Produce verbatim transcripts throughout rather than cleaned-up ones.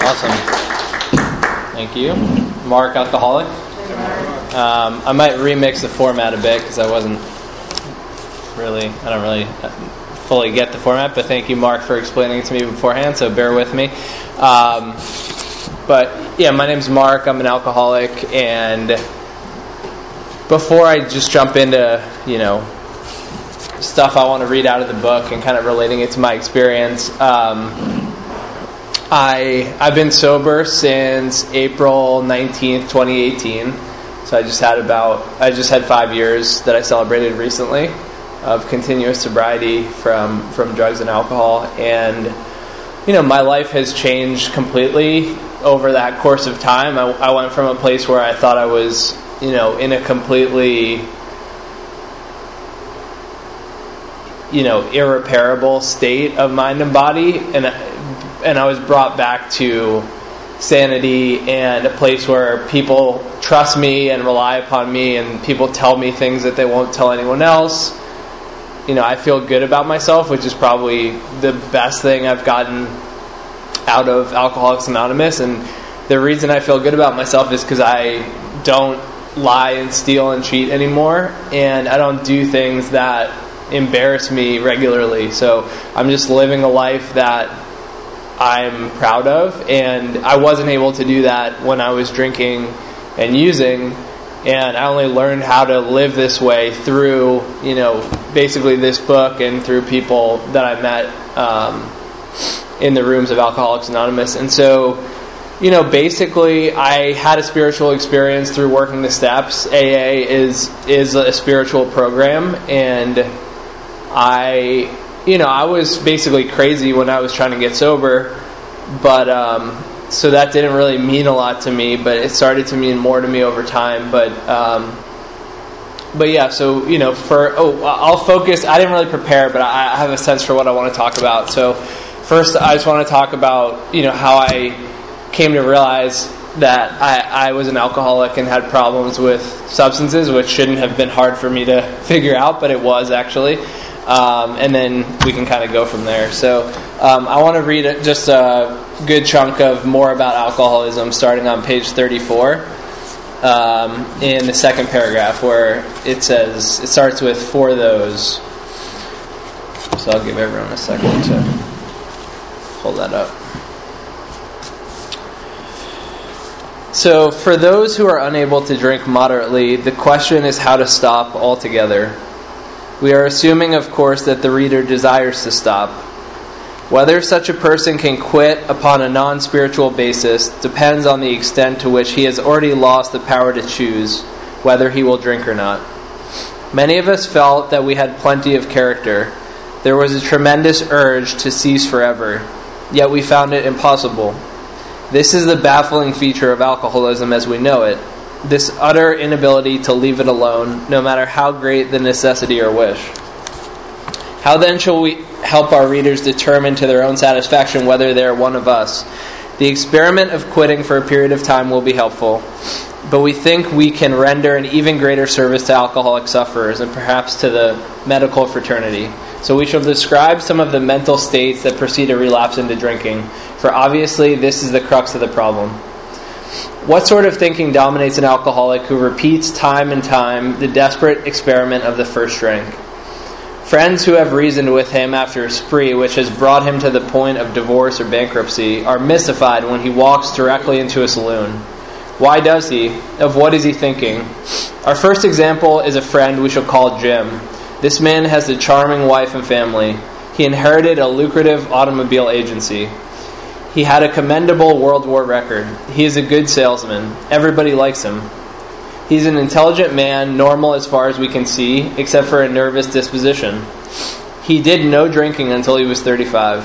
Awesome. Thank you. Mark, alcoholic. Um, I might remix the format a bit because I wasn't really, I don't really fully get the format, but thank you, Mark, for explaining it to me beforehand, so bear with me. Um, but yeah, my name's Mark. I'm an alcoholic, and before I just jump into, you know, stuff I want to read out of the book and kind of relating it to my experience, um, I, I've been sober since April nineteenth, twenty eighteen. So I just had about, I just had five years that I celebrated recently of continuous sobriety from, from drugs and alcohol. And, you know, my life has changed completely over that course of time. I, I went from a place where I thought I was, you know, in a completely, you know, irreparable state of mind and body, and and I was brought back to sanity and a place where people trust me and rely upon me, and people tell me things that they won't tell anyone else. You know, I feel good about myself, which is probably the best thing I've gotten out of Alcoholics Anonymous. And the reason I feel good about myself is because I don't lie and steal and cheat anymore, and I don't do things that embarrass me regularly. So I'm just living a life that I'm proud of, and I wasn't able to do that when I was drinking and using, and I only learned how to live this way through, you know, basically this book and through people that I met um, in the rooms of Alcoholics Anonymous. And so, you know, basically I had a spiritual experience through working the steps. A A is is a spiritual program, and I... You know, I was basically crazy when I was trying to get sober, but um, so that didn't really mean a lot to me, but it started to mean more to me over time. But um, but yeah, so, you know, for, oh, I'll focus, I didn't really prepare, but I have a sense for what I want to talk about. So first, I just want to talk about, you know, how I came to realize that I, I was an alcoholic and had problems with substances, which shouldn't have been hard for me to figure out, but it was actually. Um, and then we can kind of go from there. So um, I want to read just a good chunk of more about alcoholism, starting on page thirty-four, um, in the second paragraph, where it says, it starts with "for those." So I'll give everyone a second to pull that up. So, for those who are unable to drink moderately, the question is how to stop altogether. We are assuming, of course, that the reader desires to stop. Whether such a person can quit upon a non-spiritual basis depends on the extent to which he has already lost the power to choose whether he will drink or not. Many of us felt that we had plenty of character. There was a tremendous urge to cease forever, yet we found it impossible. This is the baffling feature of alcoholism as we know it. This utter inability to leave it alone, no matter how great the necessity or wish. How then shall we help our readers determine to their own satisfaction whether they are one of us? The experiment of quitting for a period of time will be helpful, but we think we can render an even greater service to alcoholic sufferers and perhaps to the medical fraternity. So we shall describe some of the mental states that precede a relapse into drinking, for obviously this is the crux of the problem. What sort of thinking dominates an alcoholic who repeats time and time the desperate experiment of the first drink? Friends who have reasoned with him after a spree which has brought him to the point of divorce or bankruptcy are mystified when he walks directly into a saloon. Why does he? Of what is he thinking? Our first example is a friend we shall call Jim. This man has a charming wife and family. He inherited a lucrative automobile agency. He had a commendable World War record. He is a good salesman. Everybody likes him. He's an intelligent man, normal as far as we can see, except for a nervous disposition. He did no drinking until he was thirty-five.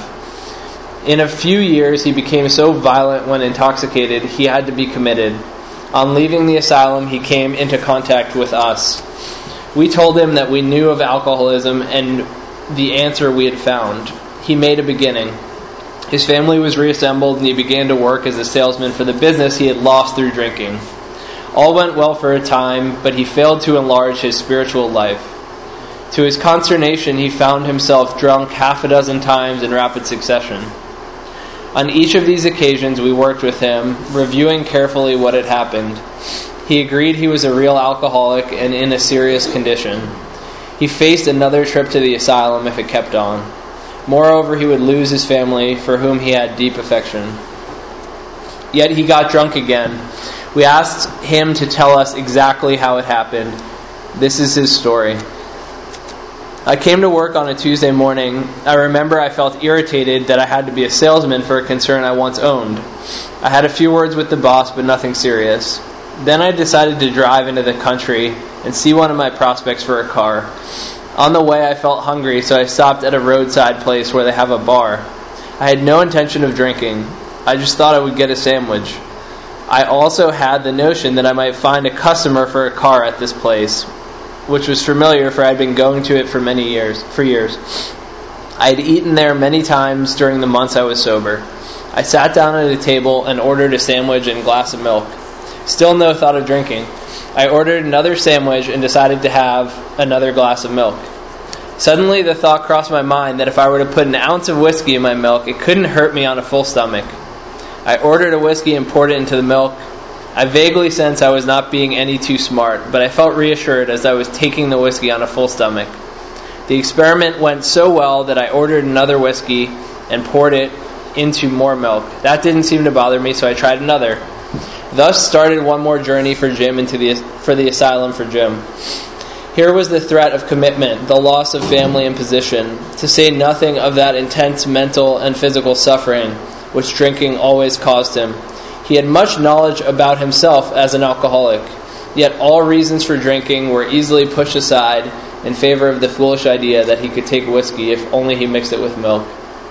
In a few years, he became so violent when intoxicated, he had to be committed. On leaving the asylum, he came into contact with us. We told him that we knew of alcoholism and the answer we had found. He made a beginning. His family was reassembled, and he began to work as a salesman for the business he had lost through drinking. All went well for a time, but he failed to enlarge his spiritual life. To his consternation, he found himself drunk half a dozen times in rapid succession. On each of these occasions, we worked with him, reviewing carefully what had happened. He agreed he was a real alcoholic and in a serious condition. He faced another trip to the asylum if it kept on. Moreover, he would lose his family, for whom he had deep affection. Yet he got drunk again. We asked him to tell us exactly how it happened. This is his story. I came to work on a Tuesday morning. I remember I felt irritated that I had to be a salesman for a concern I once owned. I had a few words with the boss, but nothing serious. Then I decided to drive into the country and see one of my prospects for a car. On the way, I felt hungry, so I stopped at a roadside place where they have a bar. I had no intention of drinking. I just thought I would get a sandwich. I also had the notion that I might find a customer for a car at this place, which was familiar, for I had been going to it for many years. For years, I had eaten there many times during the months I was sober. I sat down at a table and ordered a sandwich and a glass of milk. Still no thought of drinking. I ordered another sandwich and decided to have another glass of milk. Suddenly the thought crossed my mind that if I were to put an ounce of whiskey in my milk, it couldn't hurt me on a full stomach. I ordered a whiskey and poured it into the milk. I vaguely sensed I was not being any too smart, but I felt reassured as I was taking the whiskey on a full stomach. The experiment went so well that I ordered another whiskey and poured it into more milk. That didn't seem to bother me, so I tried another. Thus started one more journey for Jim into the for the asylum for Jim. Here was the threat of commitment, the loss of family and position, to say nothing of that intense mental and physical suffering which drinking always caused him. He had much knowledge about himself as an alcoholic, yet all reasons for drinking were easily pushed aside in favor of the foolish idea that he could take whiskey if only he mixed it with milk.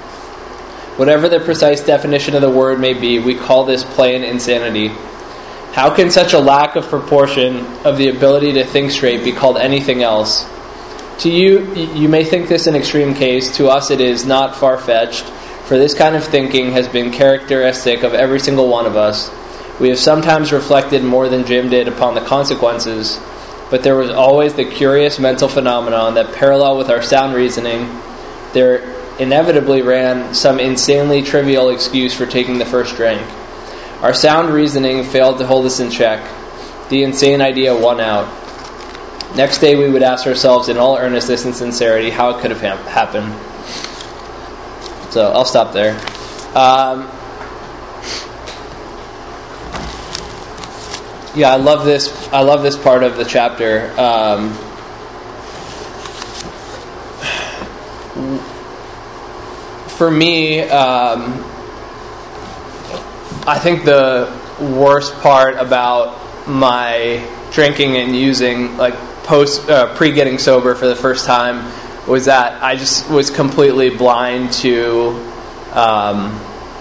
Whatever the precise definition of the word may be, we call this plain insanity. How can such a lack of proportion of the ability to think straight be called anything else? To you, you may think this an extreme case. To us it is not far-fetched, for this kind of thinking has been characteristic of every single one of us. We have sometimes reflected more than Jim did upon the consequences, but there was always the curious mental phenomenon that, parallel with our sound reasoning, there inevitably ran some insanely trivial excuse for taking the first drink. Our sound reasoning failed to hold us in check. The insane idea won out. Next day we would ask ourselves in all earnestness and sincerity how it could have ha- happened. So I'll stop there. Um, yeah, I love this. I love this part of the chapter. Um, for me, um, I think the worst part about my drinking and using, like post uh, pre getting sober for the first time, was that I just was completely blind to um,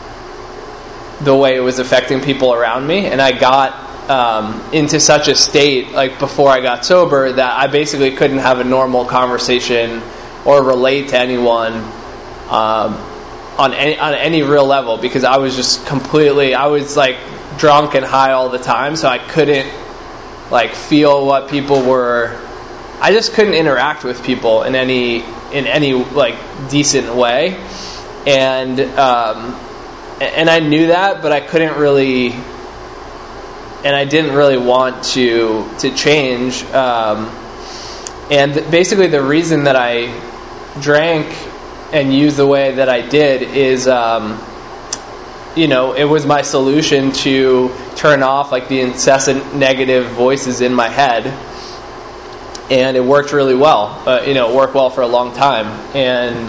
the way it was affecting people around me, and I got um, into such a state, like before I got sober, that I basically couldn't have a normal conversation or relate to anyone um, on any on any real level, because I was just completely, I was like drunk and high all the time, so I couldn't like feel what people were. I just couldn't interact with people in any in any like decent way, and um, and I knew that, but I couldn't really, and I didn't really want to to change. Um, and basically, the reason that I drank and used the way that I did is, um, you know, it was my solution to turn off like the incessant negative voices in my head. And it worked really well. Uh, you know, it worked well for a long time. And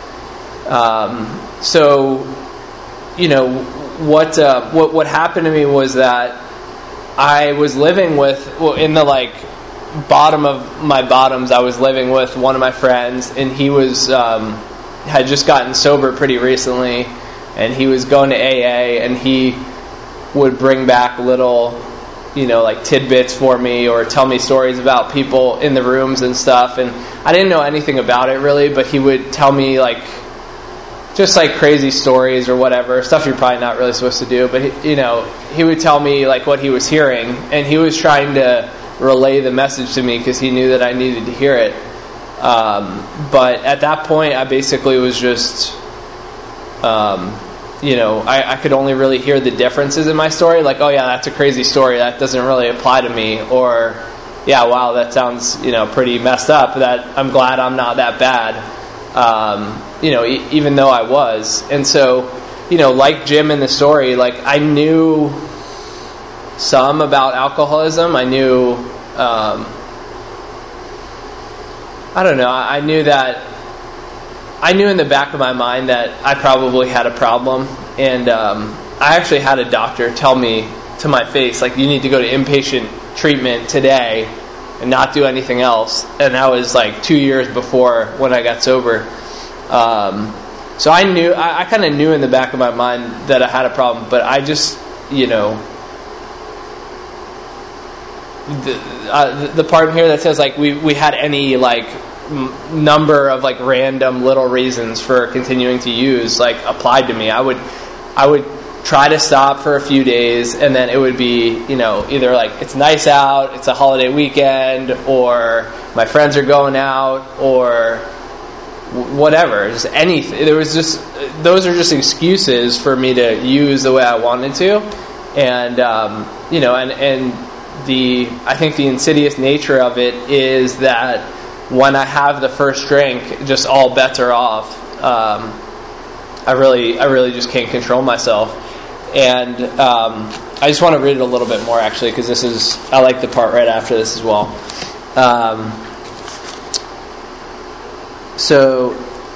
um, so, you know, what uh, what what happened to me was that I was living with, well, in the like bottom of my bottoms, I was living with one of my friends, and he was um, had just gotten sober pretty recently, and he was going to A A, and he would bring back little, you know, like tidbits for me, or tell me stories about people in the rooms and stuff. And I didn't know anything about it really, but he would tell me like just like crazy stories or whatever, stuff you're probably not really supposed to do. But he, you know, he would tell me like what he was hearing, and he was trying to relay the message to me because he knew that I needed to hear it. Um, but at that point, I basically was just, um, you know, I, I could only really hear the differences in my story. Like, oh yeah, that's a crazy story. That doesn't really apply to me. Or, yeah, wow, that sounds, you know, pretty messed up. That I'm glad I'm not that bad. Um, you know, e- even though I was. And so, you know, like Jim in the story, like I knew some about alcoholism. I knew, um, I don't know, I knew that, I knew in the back of my mind that I probably had a problem. And um, I actually had a doctor tell me to my face, like, you need to go to inpatient treatment today and not do anything else. And that was like two years before when I got sober. Um, so I knew, I, I kind of knew in the back of my mind that I had a problem, but I just, you know, the, uh, the part here that says like we, we had any like m- number of like random little reasons for continuing to use like applied to me. I would, I would try to stop for a few days, and then it would be, you know, either like it's nice out, it's a holiday weekend, or my friends are going out, or whatever, just anything. There was just, those are just excuses for me to use the way I wanted to. And, um, you know, and, and the, I think the insidious nature of it is that when I have the first drink, just all bets are off. Um, I really, I really just can't control myself. And, um, I just want to read it a little bit more actually, because this is, I like the part right after this as well. Um, So,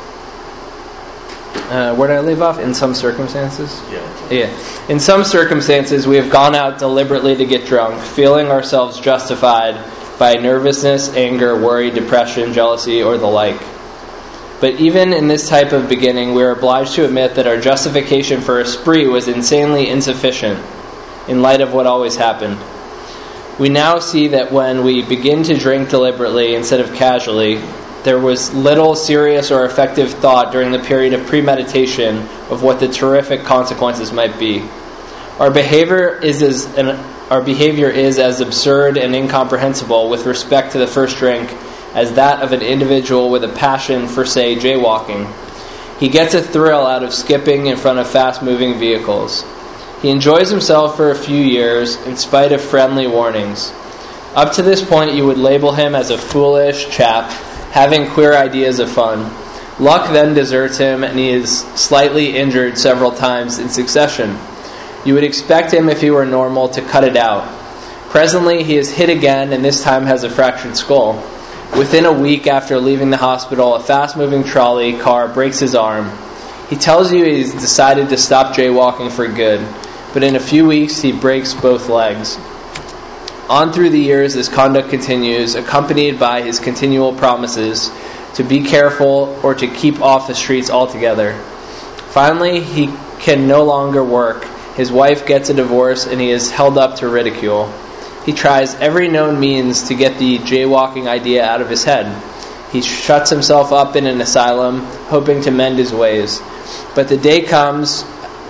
uh, where did I leave off? In some circumstances? Yeah. Yeah. In some circumstances, we have gone out deliberately to get drunk, feeling ourselves justified by nervousness, anger, worry, depression, jealousy, or the like. But even in this type of beginning, we are obliged to admit that our justification for a spree was insanely insufficient in light of what always happened. We now see that when we begin to drink deliberately instead of casually, there was little serious or effective thought during the period of premeditation of what the terrific consequences might be. Our behavior is as an, our behavior is as absurd and incomprehensible with respect to the first drink as that of an individual with a passion for, say, jaywalking. He gets a thrill out of skipping in front of fast-moving vehicles. He enjoys himself for a few years in spite of friendly warnings. Up to this point, you would label him as a foolish chap having queer ideas of fun. Luck then deserts him, and he is slightly injured several times in succession. You would expect him, if he were normal, to cut it out. Presently, he is hit again, and this time has a fractured skull. Within a week after leaving the hospital, a fast-moving trolley car breaks his arm. He tells you he's decided to stop jaywalking for good, but in a few weeks, he breaks both legs. On through the years, this conduct continues, accompanied by his continual promises to be careful or to keep off the streets altogether. Finally, he can no longer work. His wife gets a divorce, and he is held up to ridicule. He tries every known means to get the jaywalking idea out of his head. He shuts himself up in an asylum, hoping to mend his ways. But the day comes...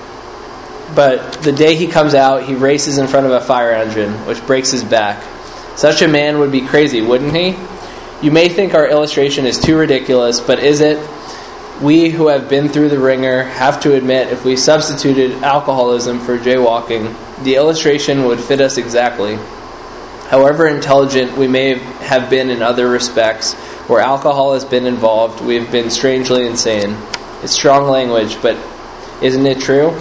But the day he comes out, he races in front of a fire engine, which breaks his back. Such a man would be crazy, wouldn't he? You may think our illustration is too ridiculous, but is it? We who have been through the ringer have to admit if we substituted alcoholism for jaywalking, the illustration would fit us exactly. However intelligent we may have been in other respects, where alcohol has been involved, we have been strangely insane. It's strong language, but isn't it true?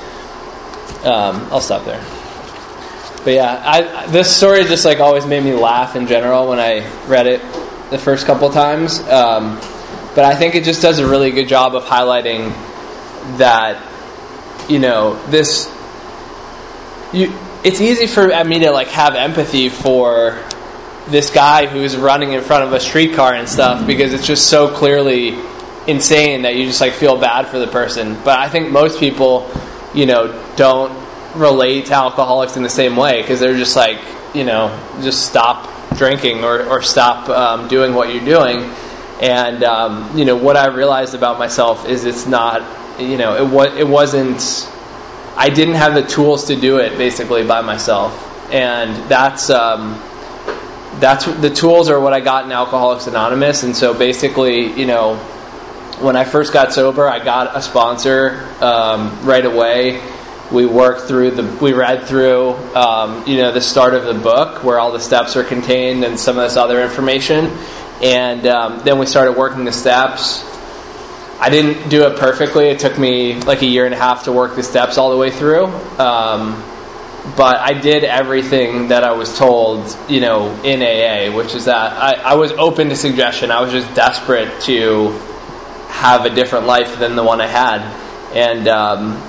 Um, I'll stop there. But yeah, I, this story just like always made me laugh in general when I read it the first couple times. Um, but I think it just does a really good job of highlighting that, you know, this. You, it's easy for me to like have empathy for this guy who's running in front of a streetcar and stuff because it's just so clearly insane that you just like feel bad for the person. But I think most people, you know, don't relate to alcoholics in the same way because they're just like, you know, just stop drinking or, or stop um, doing what you're doing. And, um, you know, what I realized about myself is it's not, you know, it, wa- it wasn't, I didn't have the tools to do it basically by myself. And that's, um, that's, the tools are what I got in Alcoholics Anonymous. And so basically, you know, when I first got sober, I got a sponsor um, right away. We worked through the, we read through, um, you know, the start of the book where all the steps are contained and some of this other information. And um, then we started working the steps. I didn't do it perfectly. It took me like a year and a half to work the steps all the way through. Um, but I did everything that I was told, you know, in A A, which is that I, I was open to suggestion. I was just desperate to have a different life than the one I had. And, um,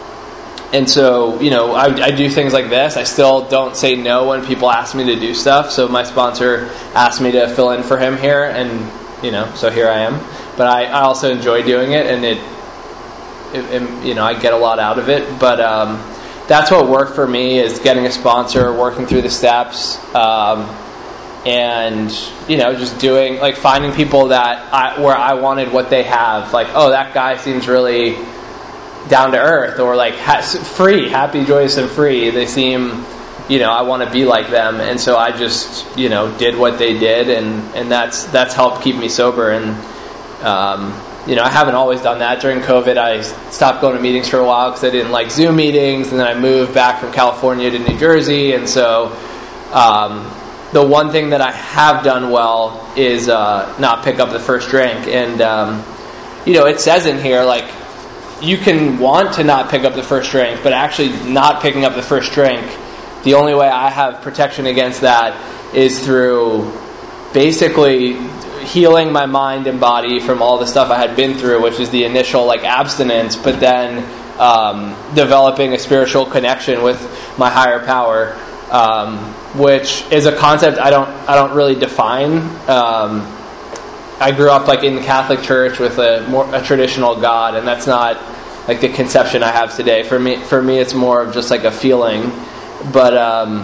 And so, you know, I, I do things like this. I still don't say no when people ask me to do stuff. So my sponsor asked me to fill in for him here, and, you know, so here I am. But I, I also enjoy doing it, and it, it, it, you know, I get a lot out of it. But um, that's what worked for me, is getting a sponsor, working through the steps, um, and, you know, just doing, like, finding people that I, where I wanted what they have. Like, oh, that guy seems really down to earth, or like ha- free, happy, joyous, and free. They seem, you know, I want to be like them, and so I just, you know, did what they did, and, and that's that's helped keep me sober. And um, you know, I haven't always done that. During COVID, I stopped going to meetings for a while because I didn't like Zoom meetings, and then I moved back from California to New Jersey, and so um, the one thing that I have done well is uh, not pick up the first drink. And um, you know, it says in here, like, you can want to not pick up the first drink, but actually not picking up the first drink, the only way I have protection against that is through basically healing my mind and body from all the stuff I had been through, which is the initial like abstinence, but then um, developing a spiritual connection with my higher power, um, which is a concept I don't I don't really define. Um, I grew up like in the Catholic Church with a more a traditional God, and that's not like the conception I have today. For me, for me, it's more of just like a feeling. But um,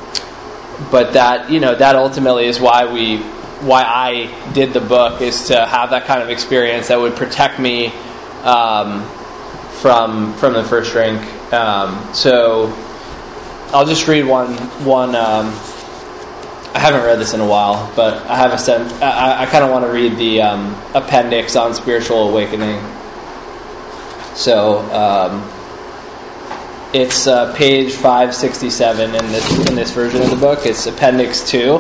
but that, you know, that ultimately is why we why I did the book, is to have that kind of experience that would protect me um, from from the first drink. Um, so I'll just read one one. Um, I haven't read this in a while, but I have a sense. I, I kind of want to read the um, appendix on spiritual awakening. So um, it's uh, page five sixty-seven in this in this version of the book. It's appendix two,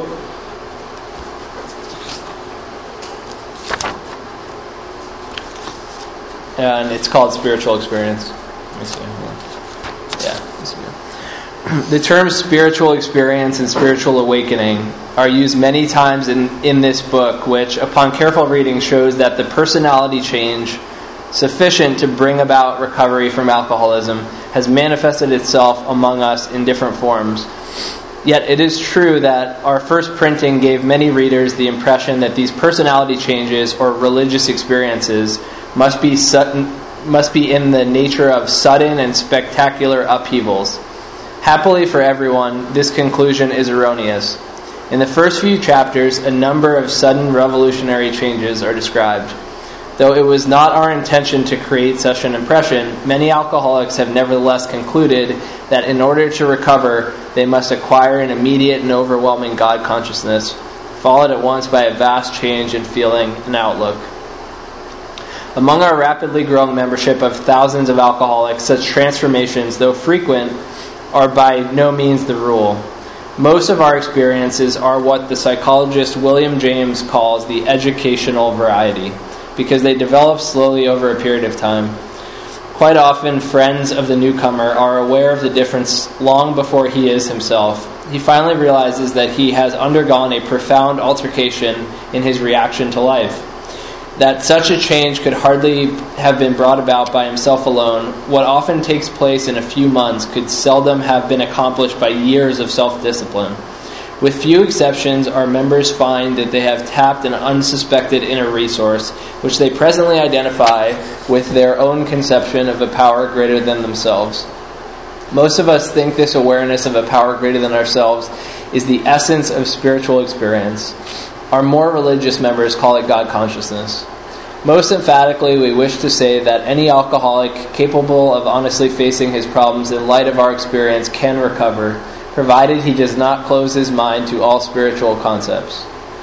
and it's called Spiritual Experience. Let me see. Yeah, this is good. The terms spiritual experience and spiritual awakening are used many times in, in this book, which, upon careful reading, shows that the personality change sufficient to bring about recovery from alcoholism has manifested itself among us in different forms. Yet it is true that our first printing gave many readers the impression that these personality changes or religious experiences must be sudden, must be in the nature of sudden and spectacular upheavals. Happily for everyone, this conclusion is erroneous. In the first few chapters, a number of sudden revolutionary changes are described. Though it was not our intention to create such an impression, many alcoholics have nevertheless concluded that in order to recover, they must acquire an immediate and overwhelming God consciousness, followed at once by a vast change in feeling and outlook. Among our rapidly growing membership of thousands of alcoholics, such transformations, though frequent, are by no means the rule. Most of our experiences are what the psychologist William James calls the educational variety, because they develop slowly over a period of time. Quite often, friends of the newcomer are aware of the difference long before he is himself. He finally realizes that he has undergone a profound altercation in his reaction to life. That such a change could hardly have been brought about by himself alone. What often takes place in a few months could seldom have been accomplished by years of self-discipline. With few exceptions, our members find that they have tapped an unsuspected inner resource, which they presently identify with their own conception of a power greater than themselves. Most of us think this awareness of a power greater than ourselves is the essence of spiritual experience. Our more religious members call it God consciousness. Most emphatically, we wish to say that any alcoholic capable of honestly facing his problems in light of our experience can recover, provided he does not close his mind to all spiritual concepts.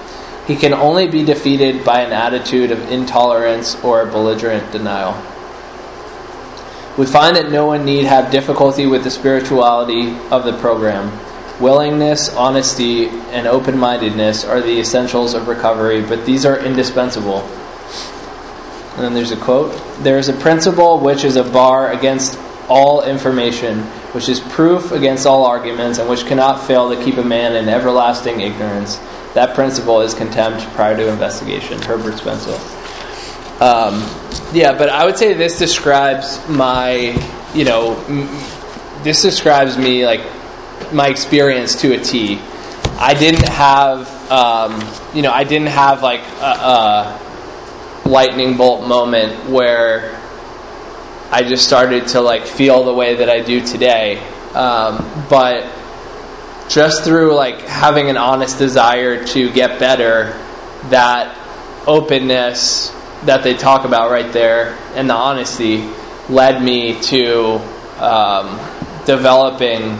He can only be defeated by an attitude of intolerance or belligerent denial. We find that no one need have difficulty with the spirituality of the program. Willingness, honesty, and open-mindedness are the essentials of recovery, but these are indispensable. And then there's a quote. There is a principle which is a bar against all information, which is proof against all arguments, and which cannot fail to keep a man in everlasting ignorance. That principle is contempt prior to investigation. Herbert Spencer. Um, yeah, but I would say this describes my, you know, m- this describes me, like, my experience to a T. I didn't have, um, you know, I didn't have, like, a, a lightning bolt moment where I just started to, like, feel the way that I do today. Um, but just through, like, having an honest desire to get better, that openness that they talk about right there and the honesty led me to um, developing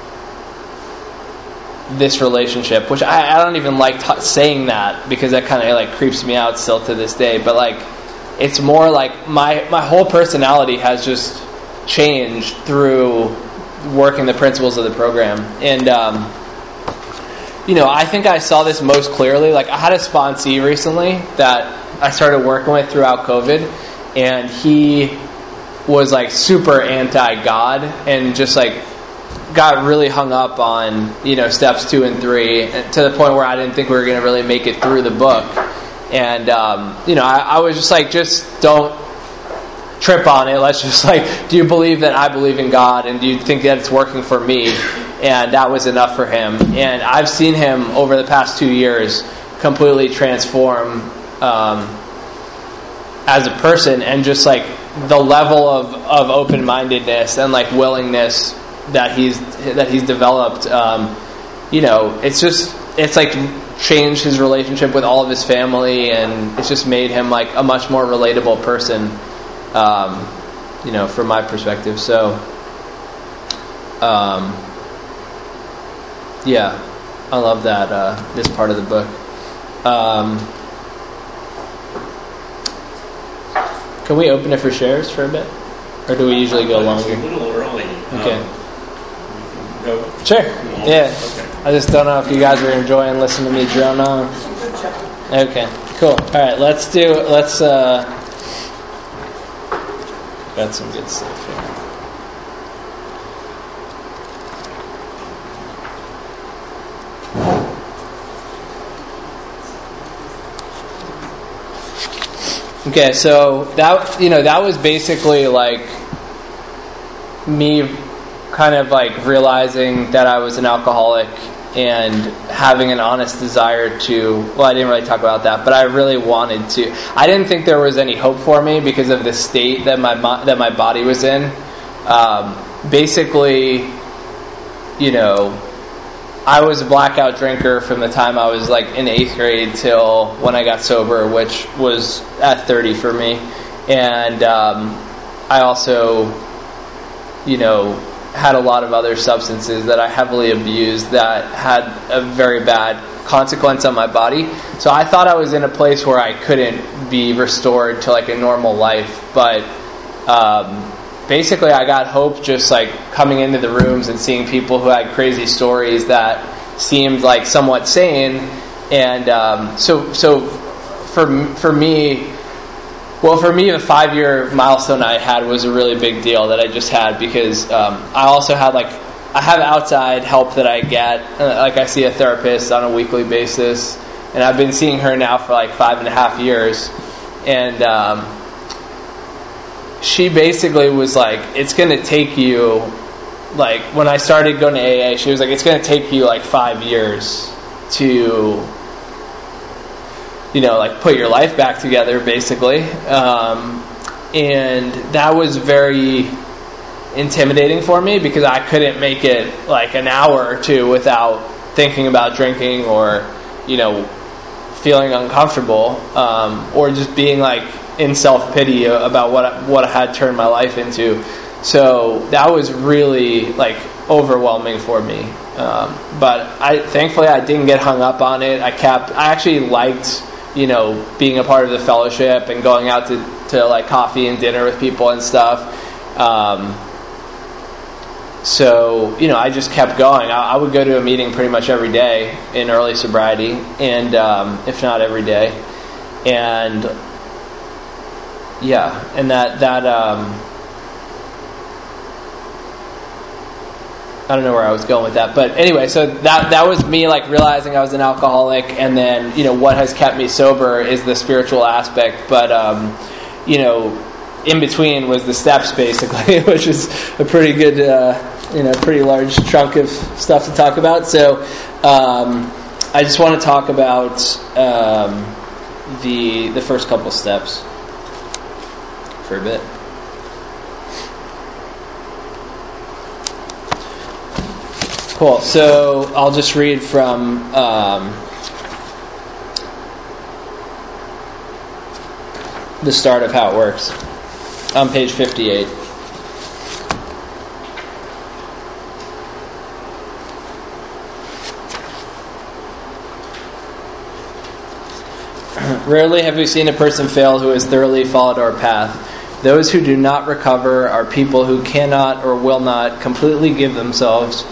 this relationship, which I, I don't even like t- saying that because that kind of like creeps me out still to this day. But like, it's more like my my whole personality has just changed through working the principles of the program. And um, you know, I think I saw this most clearly. Like, I had a sponsee recently that I started working with throughout COVID, and he was like super anti-God and just like got really hung up on, you know, steps two and three, to the point where I didn't think we were going to really make it through the book. And, um, you know, I, I was just like, just don't trip on it. Let's just like, do you believe that I believe in God? And do you think that it's working for me? And that was enough for him. And I've seen him over the past two years completely transform um, as a person, and just like the level of, of open-mindedness and like willingness that he's that he's developed, um, you know, it's just it's like changed his relationship with all of his family, and it's just made him like a much more relatable person, um, you know, from my perspective. So, um, yeah, I love that uh, this part of the book. Um, can we open it for shares for a bit, or do we usually go longer? It's a little early. Okay. Um, Go. Sure. Yeah. Okay. I just don't know if you guys are enjoying listening to me drone on. Okay. Cool. All right. Let's do. Let's. uh Got some good stuff here. Okay. So that you know that was basically like me kind of like realizing that I was an alcoholic and having an honest desire to, well, I didn't really talk about that, but I really wanted to. I didn't think there was any hope for me because of the state that my that my body was in. Um, basically, you know, I was a blackout drinker from the time I was like in eighth grade till when I got sober, which was at thirty for me. And um, I also, you know, had a lot of other substances that I heavily abused that had a very bad consequence on my body. So I thought I was in a place where I couldn't be restored to like a normal life. But um, basically I got hope just like coming into the rooms and seeing people who had crazy stories that seemed like somewhat sane. And um, so so for for me, Well, for me, the five-year milestone I had was a really big deal that I just had because um, I also had, like, I have outside help that I get. Uh, like, I see a therapist on a weekly basis, and I've been seeing her now for, like, five and a half years. And um, she basically was like, it's going to take you, like, when I started going to A A, she was like, it's going to take you, like, five years to, you know, like put your life back together, basically. Um, and that was very intimidating for me because I couldn't make it like an hour or two without thinking about drinking or, you know, feeling uncomfortable, um, or just being like in self-pity about what I, what I had turned my life into. So that was really like overwhelming for me. Um, but I thankfully I didn't get hung up on it. I kept. I actually liked, you know, being a part of the fellowship and going out to, to like coffee and dinner with people and stuff. Um, so you know, I just kept going. I, I would go to a meeting pretty much every day in early sobriety, and um, if not every day, and yeah, and that that. Um, I don't know where I was going with that, but anyway, so that that was me like realizing I was an alcoholic, and then you know what has kept me sober is the spiritual aspect. But um, you know, in between was the steps basically, which is a pretty good, uh, you know, pretty large chunk of stuff to talk about. So um, I just want to talk about um, the the first couple steps for a bit. Cool. So I'll just read from um, the start of how it works on page fifty-eight. Rarely have we seen a person fail who has thoroughly followed our path. Those who do not recover are people who cannot or will not completely give themselves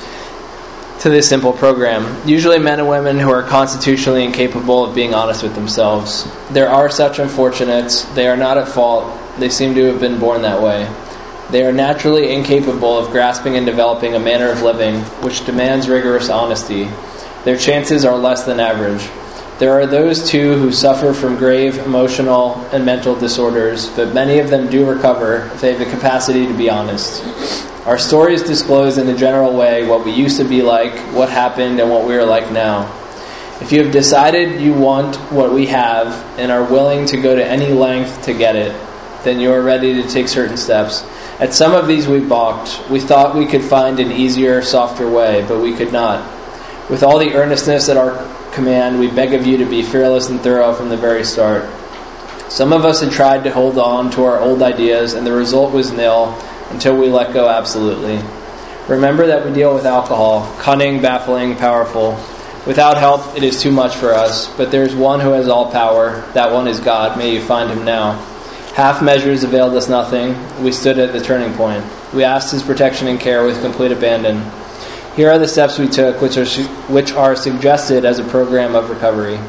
to this simple program. Usually men and women who are constitutionally incapable of being honest with themselves. There are such unfortunates. They are not at fault. They seem to have been born that way. They are naturally incapable of grasping and developing a manner of living which demands rigorous honesty. Their chances are less than average. There are those, too, who suffer from grave emotional and mental disorders, but many of them do recover if they have the capacity to be honest. Our stories disclose in a general way what we used to be like, what happened, and what we are like now. If you have decided you want what we have and are willing to go to any length to get it, then you are ready to take certain steps. At some of these we balked. We thought we could find an easier, softer way, but we could not. With all the earnestness at our command, we beg of you to be fearless and thorough from the very start. Some of us had tried to hold on to our old ideas, and the result was nil, until we let go absolutely. Remember that we deal with alcohol, cunning, baffling, powerful. Without help, it is too much for us, but there is one who has all power. That one is God. May you find him now. Half measures availed us nothing. We stood at the turning point. We asked his protection and care with complete abandon. Here are the steps we took, which are which are suggested as a program of recovery.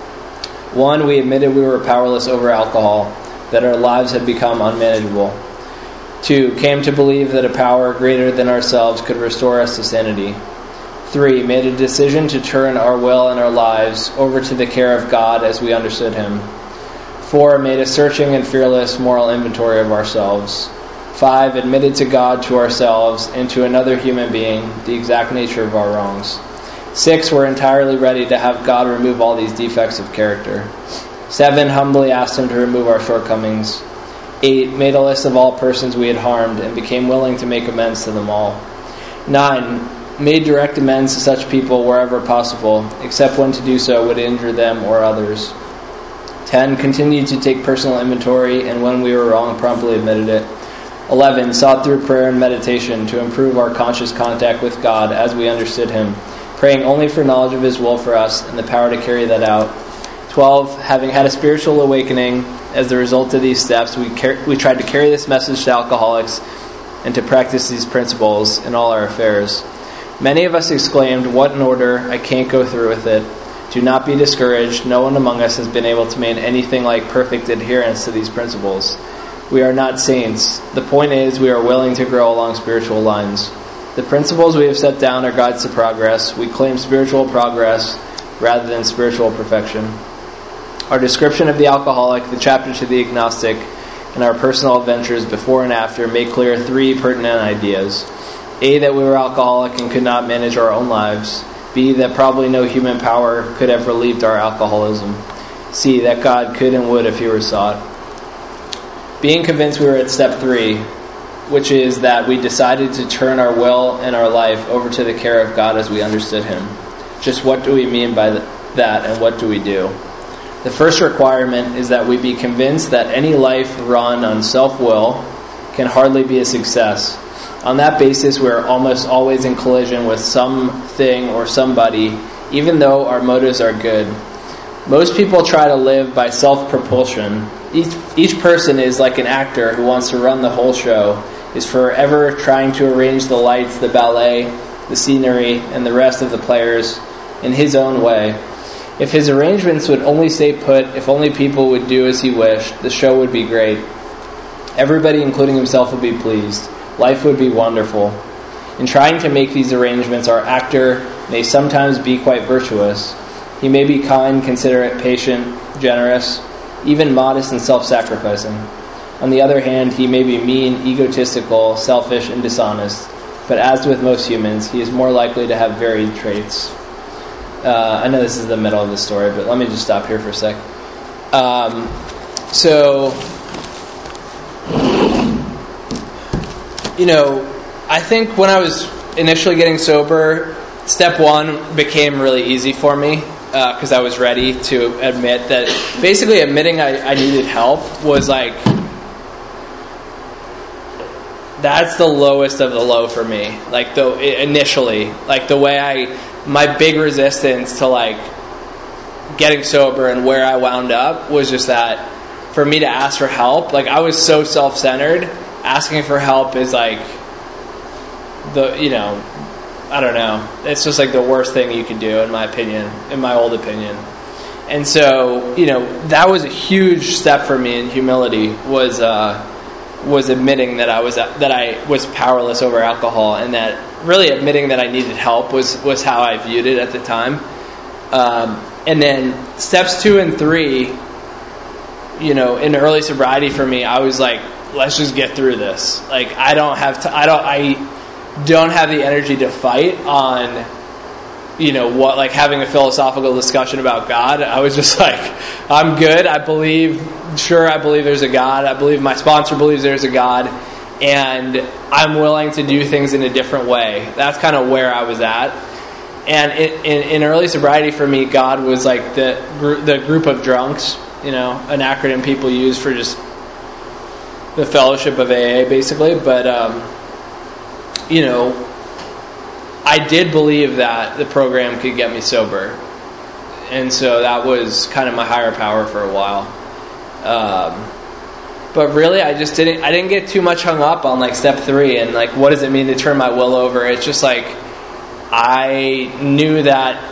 One, we admitted we were powerless over alcohol, that our lives had become unmanageable. Two, came to believe that a power greater than ourselves could restore us to sanity. Three, made a decision to turn our will and our lives over to the care of God as we understood him. Four, made a searching and fearless moral inventory of ourselves. Five, admitted to God, to ourselves, and to another human being the exact nature of our wrongs. Six, were entirely ready to have God remove all these defects of character. Seven, humbly asked him to remove our shortcomings. Eight, made a list of all persons we had harmed and became willing to make amends to them all. Nine, made direct amends to such people wherever possible, except when to do so would injure them or others. Ten, continued to take personal inventory, and when we were wrong, promptly admitted it. Eleven, sought through prayer and meditation to improve our conscious contact with God as we understood him, praying only for knowledge of his will for us and the power to carry that out. Twelve, having had a spiritual awakening as the result of these steps, we car- we tried to carry this message to alcoholics and to practice these principles in all our affairs. Many of us exclaimed, "What an order, I can't go through with it." Do not be discouraged. No one among us has been able to maintain anything like perfect adherence to these principles. We are not saints. The point is, we are willing to grow along spiritual lines. The principles we have set down are guides to progress. We claim spiritual progress rather than spiritual perfection. Our description of the alcoholic, the chapter to the agnostic, and our personal adventures before and after make clear three pertinent ideas. A, that we were alcoholic and could not manage our own lives. B, that probably no human power could have relieved our alcoholism. C, that God could and would if he were sought. Being convinced we were at step three, which is that we decided to turn our will and our life over to the care of God as we understood him. Just what do we mean by that, and what do we do? The first requirement is that we be convinced that any life run on self-will can hardly be a success. On that basis, we're almost always in collision with something or somebody, even though our motives are good. Most people try to live by self-propulsion. Each, each person is like an actor who wants to run the whole show, is forever trying to arrange the lights, the ballet, the scenery, and the rest of the players in his own way. If his arrangements would only stay put, if only people would do as he wished, the show would be great. Everybody, including himself, would be pleased. Life would be wonderful. In trying to make these arrangements, our actor may sometimes be quite virtuous. He may be kind, considerate, patient, generous, even modest and self-sacrificing. On the other hand, he may be mean, egotistical, selfish, and dishonest. But as with most humans, he is more likely to have varied traits. Uh, I know this is the middle of the story, but let me just stop here for a sec. Um, so... You know, I think when I was initially getting sober, step one became really easy for me because uh, I was ready to admit that basically admitting I, I needed help was like, that's the lowest of the low for me. Like the initially, like the way I, my big resistance to like getting sober and where I wound up was just that for me to ask for help, like I was so self-centered. Asking for help is like the, you know, I don't know. It's just like the worst thing you can do, in my opinion, in my old opinion. And so, you know, that was a huge step for me in humility. Was uh, was admitting that I was that I was powerless over alcohol, and that really admitting that I needed help was was how I viewed it at the time. Um, and then steps two and three, you know, in early sobriety for me, I was like, let's just get through this. Like I don't have to, I don't I don't have the energy to fight on, you know, what, like having a philosophical discussion about God. I was just like, I'm good. I believe, sure, I believe there's a God. I believe my sponsor believes there's a God, and I'm willing to do things in a different way. That's kind of where I was at. And in, in, in early sobriety for me, God was like the the group of drunks, you know, an acronym people use for just the fellowship of A A, basically. But, um, you know, I did believe that the program could get me sober. And so that was kind of my higher power for a while. Um, but really, I just didn't, I didn't get too much hung up on, like, step three and, like, what does it mean to turn my will over? It's just, like, I knew that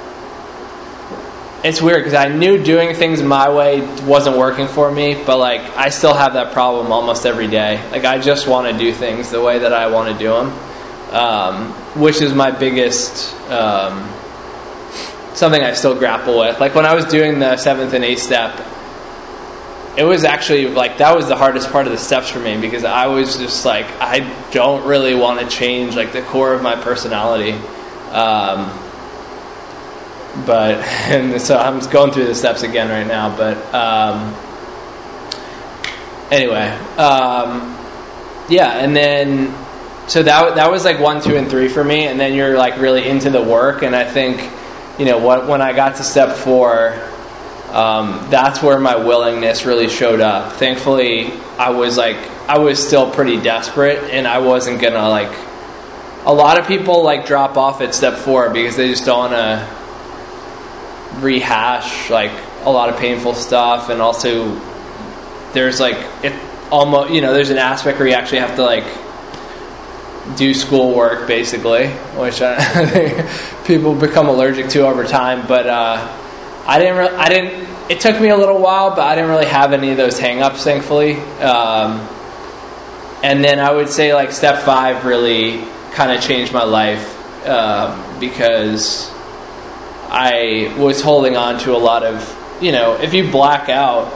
it's weird because I knew doing things my way wasn't working for me, but like I still have that problem almost every day. Like I just want to do things the way that I want to do them, um, which is my biggest um, something I still grapple with. Like when I was doing the seventh and eighth step, it was actually like that was the hardest part of the steps for me because I was just like I don't really want to change like the core of my personality. Um, But, and so I'm going through the steps again right now, but, um, anyway, um, yeah, and then, so that, that was like one, two, and three for me, and then you're like really into the work, and I think, you know, what, when I got to step four, um, that's where my willingness really showed up. Thankfully, I was like, I was still pretty desperate, and I wasn't gonna like, a lot of people like drop off at step four because they just don't wanna rehash like a lot of painful stuff, and also there's like it almost, you know, there's an aspect where you actually have to like do schoolwork basically, which I think people become allergic to over time. But uh, I didn't re- I didn't it took me a little while, but I didn't really have any of those hang-ups, thankfully. Um, and then I would say like step five really kind of changed my life uh, because I was holding on to a lot of, you know, if you black out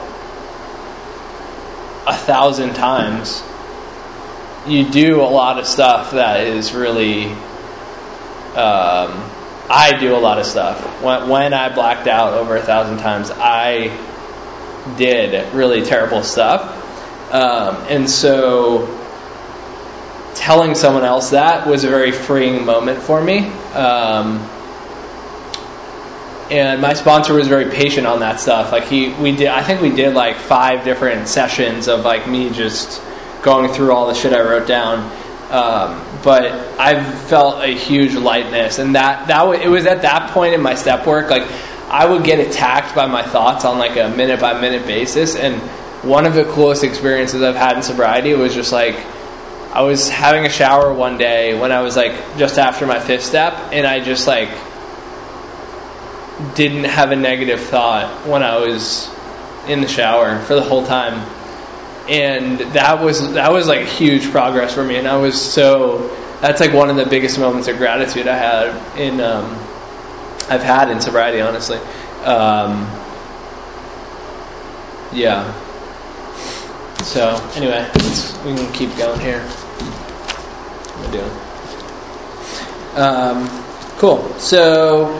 a thousand times, you do a lot of stuff that is really, um, I do a lot of stuff. When, when I blacked out over a thousand times, I did really terrible stuff. Um, and so telling someone else that was a very freeing moment for me. Um, And my sponsor was very patient on that stuff. Like he, we did. I think we did like five different sessions of like me just going through all the shit I wrote down. Um, but I've felt a huge lightness, and that that w- it was at that point in my step work, like I would get attacked by my thoughts on like a minute by minute basis. And one of the coolest experiences I've had in sobriety was just like I was having a shower one day when I was like just after my fifth step, and I just like didn't have a negative thought when I was in the shower for the whole time. And that was that was like huge progress for me, and I was so that's like one of the biggest moments of gratitude I had in um, I've had in sobriety, honestly. Um, yeah. So anyway, let's, we can keep going here. What am I doing? Um, cool. So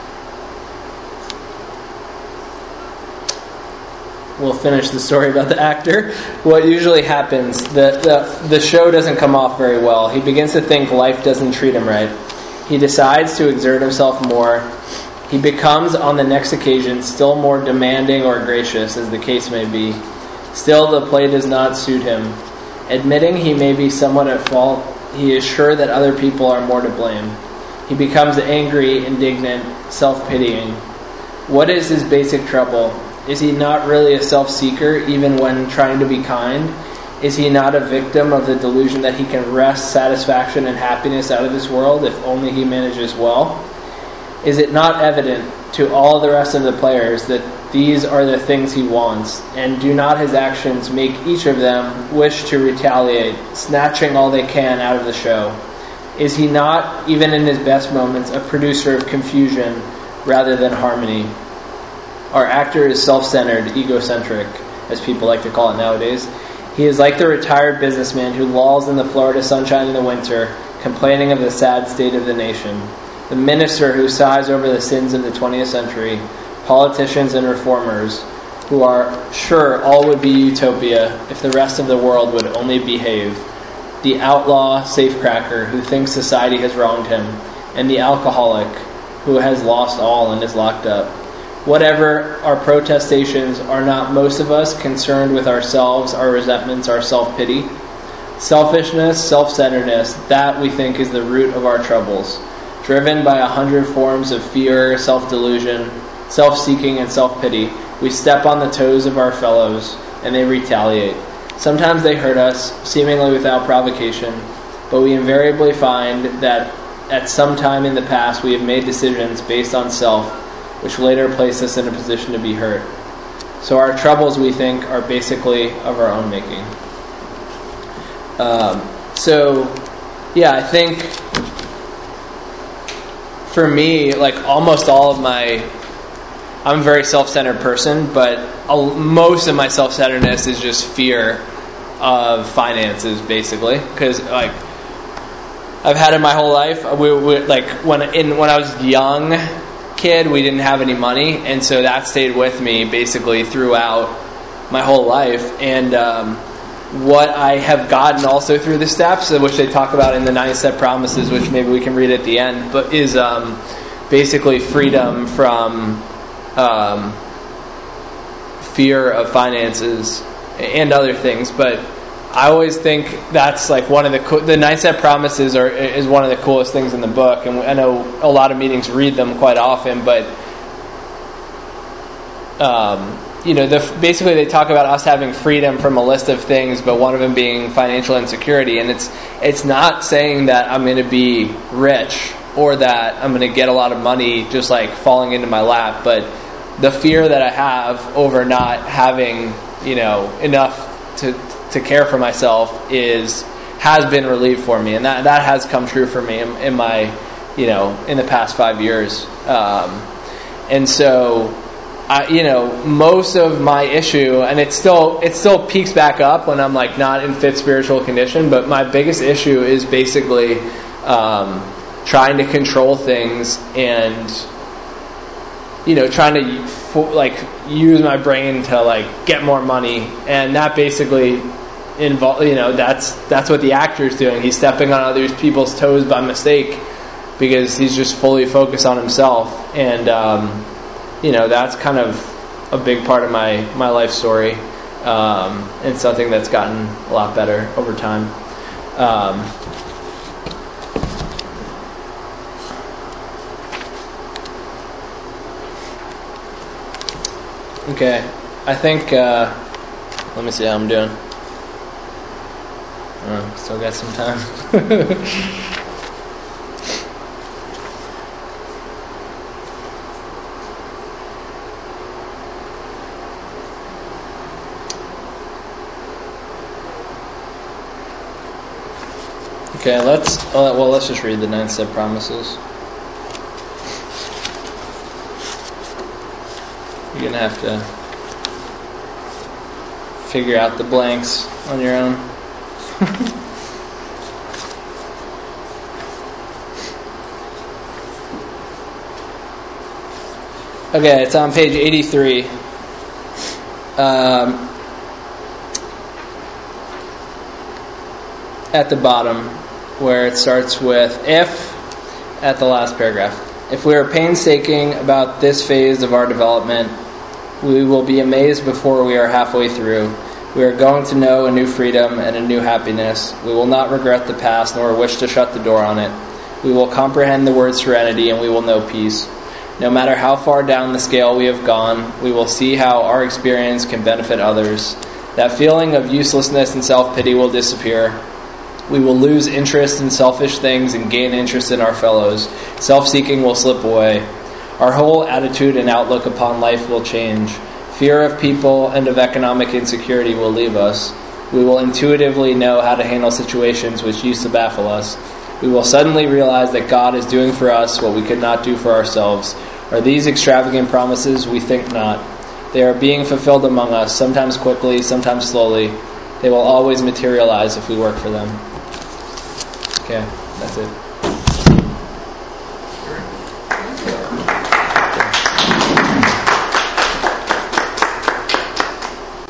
we'll finish the story about the actor. What usually happens, the, the the show doesn't come off very well. He begins to think life doesn't treat him right. He decides to exert himself more. He becomes, on the next occasion, still more demanding or gracious, as the case may be. Still, the play does not suit him. Admitting he may be somewhat at fault, he is sure that other people are more to blame. He becomes angry, indignant, self-pitying. What is his basic trouble? Is he not really a self-seeker, even when trying to be kind? Is he not a victim of the delusion that he can wrest satisfaction and happiness out of this world if only he manages well? Is it not evident to all the rest of the players that these are the things he wants, and do not his actions make each of them wish to retaliate, snatching all they can out of the show? Is he not, even in his best moments, a producer of confusion rather than harmony? Our actor is self-centered, egocentric, as people like to call it nowadays. He is like the retired businessman who lolls in the Florida sunshine in the winter, complaining of the sad state of the nation. The minister who sighs over the sins of the twentieth century. Politicians and reformers who are sure all would be utopia if the rest of the world would only behave. The outlaw safecracker who thinks society has wronged him. And the alcoholic who has lost all and is locked up. Whatever our protestations, are not most of us concerned with ourselves, our resentments, our self-pity? Selfishness, self-centeredness, that we think is the root of our troubles. Driven by a hundred forms of fear, self-delusion, self-seeking, and self-pity, we step on the toes of our fellows, and they retaliate. Sometimes they hurt us, seemingly without provocation, but we invariably find that at some time in the past we have made decisions based on self, which later place us in a position to be hurt. So our troubles, we think, are basically of our own making. Um, so, yeah, I think for me, like almost all of my, I'm a very self-centered person, but most of my self-centeredness is just fear of finances, basically, because like I've had it my whole life. We, we like when in when I was young. Kid, we didn't have any money, and so that stayed with me basically throughout my whole life. And um, what I have gotten also through the steps, which they talk about in the nine step promises, which maybe we can read at the end, but is um, basically freedom from um, fear of finances and other things. But I always think that's like one of the co- the nine step promises are is one of the coolest things in the book, and I know a lot of meetings read them quite often. But um, you know, the, basically they talk about us having freedom from a list of things, but one of them being financial insecurity. And it's it's not saying that I'm going to be rich or that I'm going to get a lot of money just like falling into my lap, but the fear that I have over not having, you know, enough to to care for myself is has been relieved for me, and that that has come true for me in, in my, you know, in the past five years. Um, and so, I, you know, most of my issue, and it still it still peaks back up when I'm like not in fit spiritual condition. But my biggest issue is basically um, trying to control things and, you know, trying to like use my brain to like get more money, and that basically involve, you know, that's that's what the actor's doing. He's stepping on other people's toes by mistake because he's just fully focused on himself, and um, you know, that's kind of a big part of my my life story, um, and something that's gotten a lot better over time. Um, okay, I think, uh, let me see how I'm doing. Oh, still got some time. Okay, let's, uh, well, let's just read the nine step promises. You're going to have to figure out the blanks on your own. Okay, it's on page eighty-three. Um, at the bottom, where it starts with if, at the last paragraph. If we are painstaking about this phase of our development, we will be amazed before we are halfway through. We are going to know a new freedom and a new happiness. We will not regret the past nor wish to shut the door on it. We will comprehend the word serenity and we will know peace. No matter how far down the scale we have gone, we will see how our experience can benefit others. That feeling of uselessness and self-pity will disappear. We will lose interest in selfish things and gain interest in our fellows. Self-seeking will slip away. Our whole attitude and outlook upon life will change. Fear of people and of economic insecurity will leave us. We will intuitively know how to handle situations which used to baffle us. We will suddenly realize that God is doing for us what we could not do for ourselves. Are these extravagant promises? We think not. They are being fulfilled among us, sometimes quickly, sometimes slowly. They will always materialize if we work for them. Okay, that's it.